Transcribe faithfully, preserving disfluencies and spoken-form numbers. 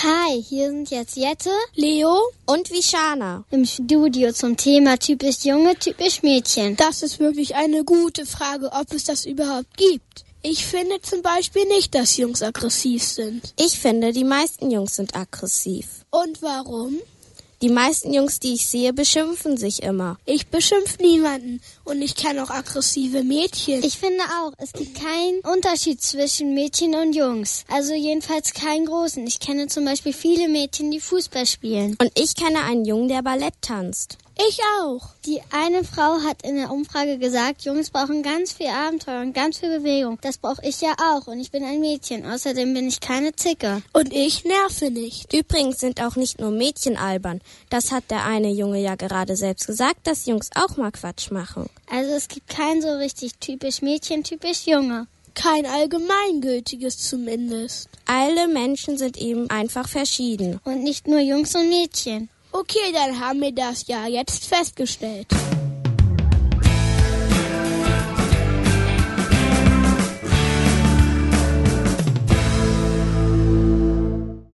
Hi, hier sind jetzt Jette, Leo und Vishana im Studio zum Thema typisch Junge, typisch Mädchen. Das ist wirklich eine gute Frage, ob es das überhaupt gibt. Ich finde zum Beispiel nicht, dass Jungs aggressiv sind. Ich finde, die meisten Jungs sind aggressiv. Und warum? Die meisten Jungs, die ich sehe, beschimpfen sich immer. Ich beschimpfe niemanden und ich kenne auch aggressive Mädchen. Ich finde auch, es gibt keinen Unterschied zwischen Mädchen und Jungs. Also jedenfalls keinen großen. Ich kenne zum Beispiel viele Mädchen, die Fußball spielen. Und ich kenne einen Jungen, der Ballett tanzt. Ich auch. Die eine Frau hat in der Umfrage gesagt, Jungs brauchen ganz viel Abenteuer und ganz viel Bewegung. Das brauche ich ja auch und ich bin ein Mädchen. Außerdem bin ich keine Zicke. Und ich nerve nicht. Übrigens sind auch nicht nur Mädchen albern. Das hat der eine Junge ja gerade selbst gesagt, dass Jungs auch mal Quatsch machen. Also es gibt kein so richtig typisch Mädchen, typisch Junge. Kein allgemeingültiges zumindest. Alle Menschen sind eben einfach verschieden. Und nicht nur Jungs und Mädchen. Okay, dann haben wir das ja jetzt festgestellt.